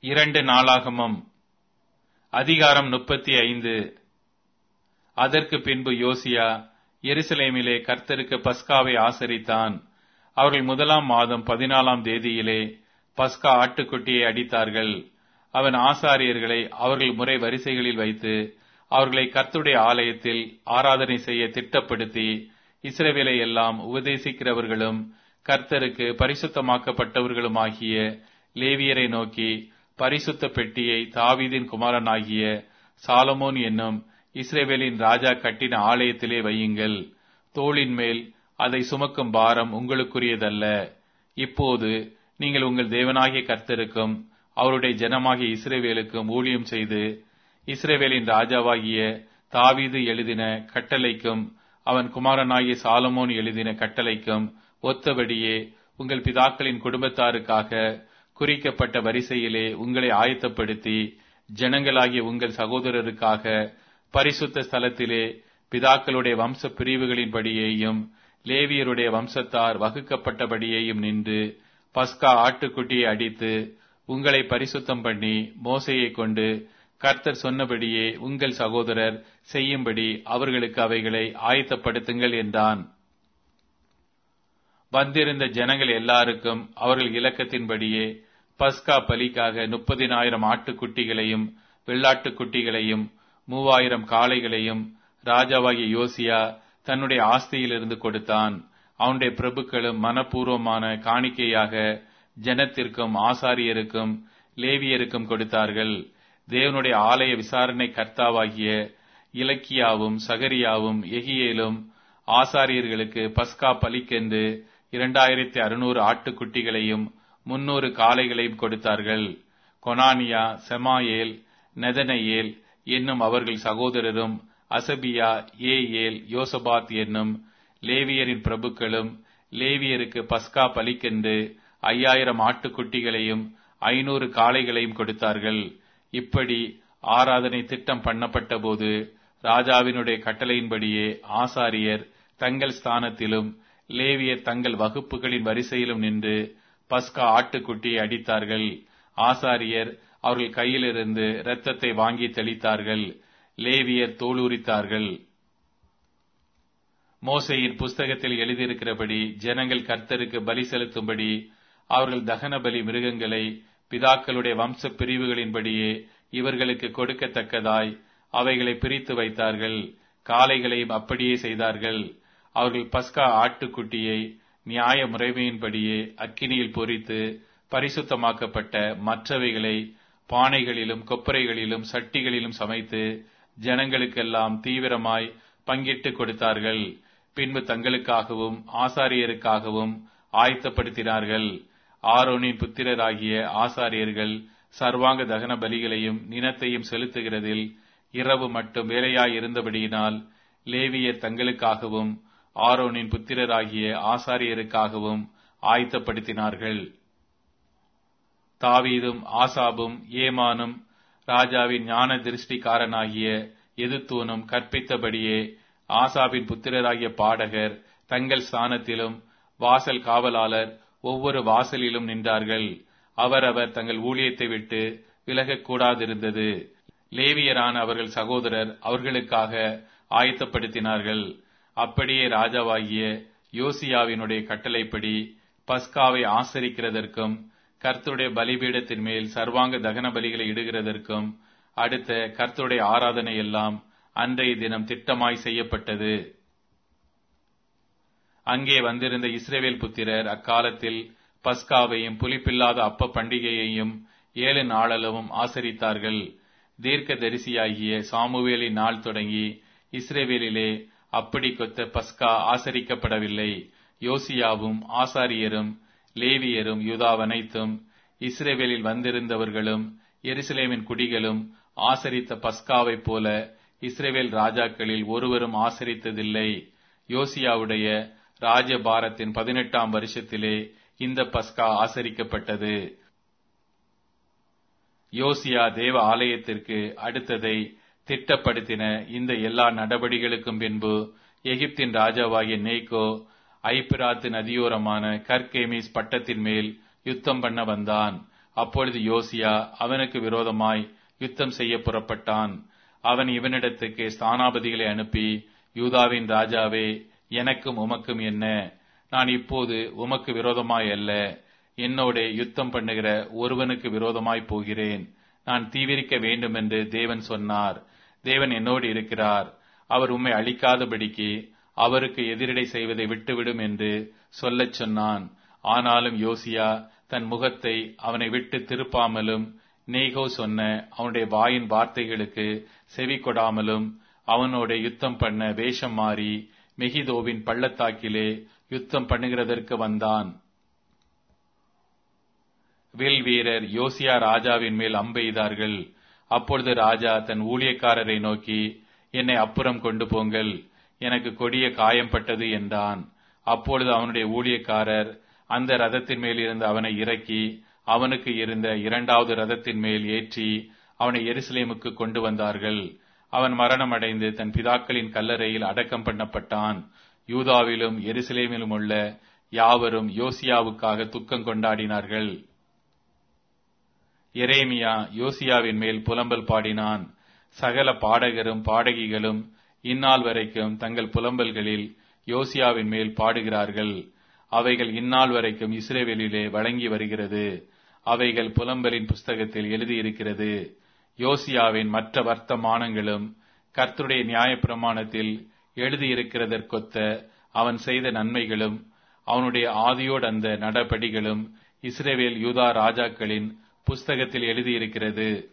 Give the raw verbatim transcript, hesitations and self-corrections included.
இரண்டு நாளாகமம் அதிகாரம் முப்பத்தி ஐந்து. அதற்கு பின்பு யோசியா எருசலேமிலே கர்த்தருக்கு பஸ்காவை ஆசரித்தான். அவர்கள் முதலாம் மாதம் பதினாலாம் தேதியிலே பஸ்கா ஆட்டுக்குட்டியை அடித்தார்கள். அவன் ஆசாரியர்களை அவர்கள் முறை வரிசைகளில் வைத்து அவர்களை கர்த்தருடைய ஆலயத்தில் ஆராதனை செய்ய திட்டப்படுத்தி, இஸ்ரவேலை எல்லாம் உபதேசிக்கிறவர்களும் கர்த்தருக்கு பரிசுத்தமாக்கப்பட்டவர்களுமாகிய லேவியரை நோக்கி, பரிசுத்த பெட்டியை தாவீதின் குமாரனாகிய சாலமோன் என்னும் இஸ்ரவேலின் ராஜா கட்டின ஆலயத்திலே வையுங்கள். தோளின் மேல் அதை சுமக்கும் பாரம் உங்களுக்குரியதல்ல. இப்போது நீங்கள் உங்கள் தேவனாகிய கர்த்தருக்கும் அவருடைய ஜனமாகிய இஸ்ரவேலுக்கும் ஊழியம் செய்து, இஸ்ரவேலின் ராஜாவாகிய தாவீது எழுதின கட்டளைக்கும் அவன் குமாரனாகிய சாலமோன் எழுதின கட்டளைக்கும் ஒத்தபடியே உங்கள் பிதாக்களின் குடும்பத்தாருக்காக குறிக்கப்பட்ட வரிசையிலே உங்களை ஆயத்தப்படுத்தி, ஜனங்களாகிய உங்கள் சகோதரருக்காக பரிசுத்த ஸ்தலத்திலே பிதாக்களுடைய வம்ச பிரிவுகளின்படியேயும் லேவியருடைய வம்சத்தார் வகுக்கப்பட்டபடியேயும் நின்று பஸ்கா ஆட்டுக்குட்டியை அடித்து உங்களை பரிசுத்தம் பண்ணி, மோசையை கொண்டு கர்த்தர் சொன்னபடியே உங்கள் சகோதரர் செய்யும்படி அவர்களுக்கு அவைகளை ஆயத்தப்படுத்துங்கள் என்றான். வந்திருந்த ஜனங்கள் எல்லாருக்கும் அவர்கள் இலக்கத்தின்படியே பஸ்கா பலிக்காக முப்பதினாயிரம் ஆட்டுக்குட்டிகளையும் வெள்ளாட்டுக்குட்டிகளையும் மூவாயிரம் காளைகளையும் ராஜாவாகிய யோசியா தன்னுடைய ஆஸ்தியிலிருந்து கொடுத்தான். அவனுடைய பிரபுக்களும் மனப்பூர்வமான காணிக்கையாக ஜனத்திற்கும் ஆசாரியருக்கும் லேவியருக்கும் கொடுத்தார்கள். தேவனுடைய ஆலய விசாரணை கர்த்தாவாகிய இலக்கியாவும் சகரியாவும் எகியேலும் ஆசாரியர்களுக்கு பஸ்கா பலிக்கென்று இரண்டாயிரத்தி அறுநூறு ஆட்டுக்குட்டிகளையும் முன்னூறு காளைகளையும் கொடுத்தார்கள். கொனானியா, செமாயேல், நெதனையேல் என்னும் அவர்கள் சகோதரரும் அசபியா, ஏயேல், யோசபாத் என்னும் லேவியரின் பிரபுக்களும் லேவியருக்கு பஸ்கா பலிக்கென்று ஐயாயிரம் ஆட்டுக்குட்டிகளையும் ஐநூறு காளைகளையும் கொடுத்தார்கள். இப்படி ஆராதனை திட்டம் பண்ணப்பட்ட போது ராஜாவினுடைய கட்டளையின்படியே ஆசாரியர் தங்கள் ஸ்தானத்திலும் லேவியர் தங்கள் வகுப்புகளின் வரிசையிலும் நின்று பஸ்கா ஆட்டுக்குட்டியை அடித்தார்கள். ஆசாரியர் அவர்கள் கையிலிருந்து இரத்தத்தை வாங்கி தெளித்தார்கள். லேவியர் தோலுரித்தார்கள். மோசேயின் புஸ்தகத்தில் எழுதியிருக்கிறபடி ஜனங்கள் கர்த்தருக்கு பலி செலுத்தும்படி அவர்கள் தகன பலி மிருகங்களை பிதாக்களுடைய வம்ச பிரிவுகளின்படியே இவர்களுக்கு கொடுக்கத்தக்கதாய் அவைகளை பிரித்து வைத்தார்கள். காளைகளையும் அப்படியே செய்தார்கள். அவர்கள் பஸ்கா ஆட்டுக்குட்டியை நியாய முறைமையின்படியே அக்கினியில் பொரித்து பரிசுத்தமாக்கப்பட்ட மற்றவைகளை பானைகளிலும் கொப்பரைகளிலும் சட்டிகளிலும் சமைத்து ஜனங்களுக்கெல்லாம் தீவிரமாய் பங்கிட்டு கொடுத்தார்கள். பின்பு தங்களுக்காகவும் ஆசாரியருக்காகவும் ஆயத்தப்படுத்தினார்கள். ஆரோனின் புத்திரராகிய ஆசாரியர்கள் சர்வாங்க தகன பலிகளையும் நினத்தையும் செலுத்துகிறதில் இரவு மட்டும் வேலையாயிருந்தபடியினால் லேவியர் தங்களுக்காகவும் ஆரோனின் புத்திரராகிய ஆசாரியருக்காகவும் ஆயத்தப்படுத்தினார்கள். தாவீதும் ஆசாபும் ஏமானும் ராஜாவின் ஞான திருஷ்டிக்காரனாகிய எதுத்தூனும் கற்பித்தபடியே ஆசாபின் புத்திரராகிய பாடகர் தங்கள் ஸ்தானத்திலும் வாசல் காவலாளர் ஒவ்வொரு வாசலிலும் நின்றார்கள். அவரவர் தங்கள் ஊழியத்தை விட்டு விலகக்கூடாதிருந்தது. லேவியரான அவர்கள் சகோதரர் அவர்களுக்காக ஆயத்தப்படுத்தினார்கள். அப்படியே ராஜாவாகிய யோசியாவினுடைய கட்டளைப்படி பஸ்காவை ஆசரிக்கிறதற்கும் கர்த்தருடைய பலிபீடத்தின் மேல் சர்வாங்க தகன பலிகளை இடுகிறதற்கும் அடுத்த கர்த்தருடைய ஆராதனை எல்லாம் அன்றைய தினம் திட்டமாய் செய்யப்பட்டது. அங்கே வந்திருந்த இஸ்ரவேல் புத்திரர் அக்காலத்தில் பஸ்காவையும் புலிப்பில்லாத அப்ப பண்டிகையையும் ஏழு நாளளவும் ஆசரித்தார்கள். தீர்க்க தரிசியாகிய சாமுவேலின் நாள் தொடங்கி இஸ்ரவேலிலே அப்படி கொத்த பஸ்கா ஆசரிக்கப்படவில்லை. யோசியாவும் ஆசாரியரும் லேவியரும் யூதாவனைத்தும் இஸ்ரவேலில் வந்திருந்தவர்களும் எருசலேமின் குடிகளும் ஆசரித்த பஸ்காவைப் போல இஸ்ரவேல் ராஜாக்களில் ஒருவரும் ஆசரித்ததில்லை. யோசியாவுடைய ராஜபாரத்தின் பதினெட்டாம் வருஷத்திலே இந்த பஸ்கா ஆசரிக்கப்பட்டது. யோசியா தேவ ஆலயத்திற்கு அடுத்ததை திட்டப்படுத்தின இந்த எல்லா நடபடிகளுக்கும் பின்பு எகிப்தின் ராஜாவாகிய நேகோ ஐப்பிராத்து நதியோரமான கர்கேமிஸ் பட்டத்தின் மேல் யுத்தம் பண்ண வந்தான். அப்பொழுது யோசியா அவனுக்கு விரோதமாய் யுத்தம் செய்ய புறப்பட்டான். அவன் இவனிடத்துக்கு ஸ்தானாபதிகளை அனுப்பி, யூதாவின் ராஜாவே, எனக்கும் உமக்கும் என்ன? நான் இப்போது உமக்கு விரோதமாய் அல்ல, என்னோட யுத்தம் பண்ணுகிற ஒருவனுக்கு விரோதமாய் போகிறேன். நான் தீவிரிக்க வேண்டும் என்று தேவன் சொன்னார். தேவன் என்னோடு இருக்கிறார். அவர் உம்மை அழிக்காதபடிக்கு அவருக்கு எதிரிடை செய்வதை விட்டுவிடும் என்று சொல்லச் சொன்னான். ஆனாலும் யோசியா தன் முகத்தை அவனை விட்டு திருப்பாமலும், நேகோ சொன்ன அவனுடைய வாயின் வார்த்தைகளுக்கு செவி கொடாமலும் அவனோட யுத்தம் பண்ண வேஷம் மாறி மெகிதோவின் பள்ளத்தாக்கிலே யுத்தம் பண்ணுகிறதற்கு வந்தான். வில் வீரர் யோசியா ராஜாவின் மேல் அம்பெய்தார்கள். அப்பொழுது ராஜா தன் ஊழியக்காரரை நோக்கி, என்னை அப்புறம் கொண்டு போங்கள், எனக்கு கொடிய காயம்பட்டது என்றான். அப்பொழுது அவனுடைய ஊழியக்காரர் அந்த ரதத்தின் மேல் இருந்து அவனை இறக்கி அவனுக்கு இருந்த இரண்டாவது ரதத்தின் மேல் ஏற்றி அவனை எருசலேமுக்கு கொண்டு வந்தார்கள். அவன் மரணம் அடைந்து தன் பிதாக்களின் கல்லறையில் அடக்கம் பண்ணப்பட்டான். யூதாவிலும் எருசலேமிலும் உள்ள யாவரும் யோசியாவுக்காக துக்கம் கொண்டாடினார்கள். எரேமியா யோசியாவின் மேல் புலம்பல் பாடினான். சகல பாடகரும் பாடகிகளும் இந்நாள் வரைக்கும் தங்கள் புலம்பல்களில் யோசியாவின் மேல் பாடுகிறார்கள். அவைகள் இந்நாள் வரைக்கும் இஸ்ரவேலிலே வழங்கி வருகிறது. அவைகள் புலம்பலின் புஸ்தகத்தில் எழுதியிருக்கிறது. யோசியாவின் மற்ற வர்த்தமானங்களும் கர்த்தருடைய நியாயப்பிரமாணத்தில் எழுதியிருக்கிறதற்கொத்த அவன் செய்த நன்மைகளும் அவனுடைய ஆதியோடு அந்த நடபடிகளும் இஸ்ரவேல் யூதா ராஜாக்களின் புஸ்தகத்தில் எழுதியிருக்கிறது.